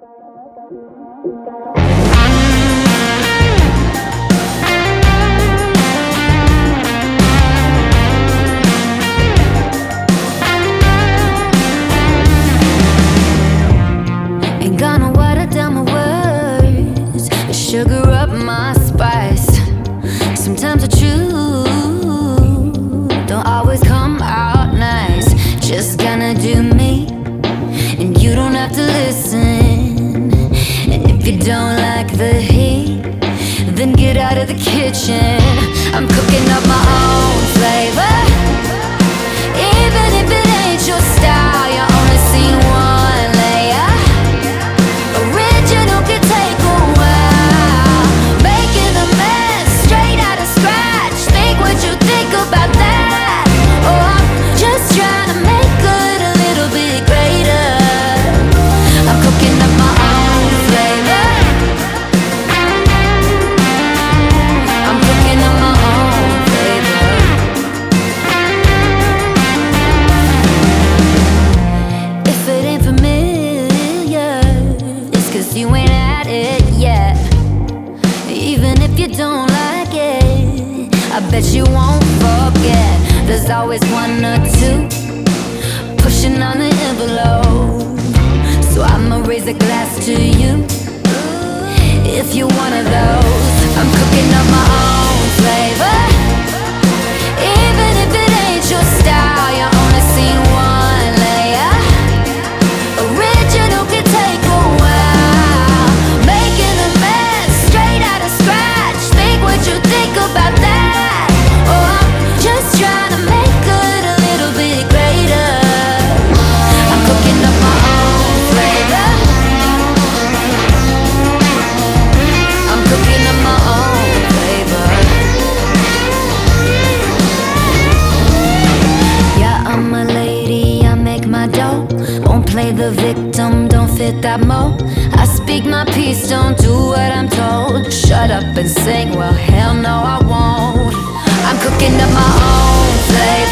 Ain't gonna water down my words, sugar up my spice. Sometimes the truth don't always come out nice. Just gonna do me, and you don't have to listen. And if you don't like the heat, then get out of the kitchen. I'm cooking up my own flavor. Even if it ain't your style, you only see one layer. Original can take a while. Making a mess straight out of scratch. Think what you think about that. Oh, I'm just trying to make good a little bit greater. I'm cooking up my own flavor. I'm cooking up my own flavor. If it ain't familiar, it's 'cause you ain't at it yet. Even if you don't like it, I bet you won't forget. There's always one or two pushing on the envelope. So I'ma raise a glass to you, if you're one of those. I'm cooking up my own flavor. Even if it ain't your style, you only see one layer. Original can take a while. Making a mess straight out of scratch. Think what you think about that. Oh, I'm just trying to make good a little bit greater. I'm cooking up my own flavor. I'm cooking up my own flavor. Yeah, I'm a lady, I make my dough. Won't play the victim, don't fit that mold. I speak my peace, don't do what I'm told. Shut up and sing, well hell no I won't. I'm cooking up my own flavor.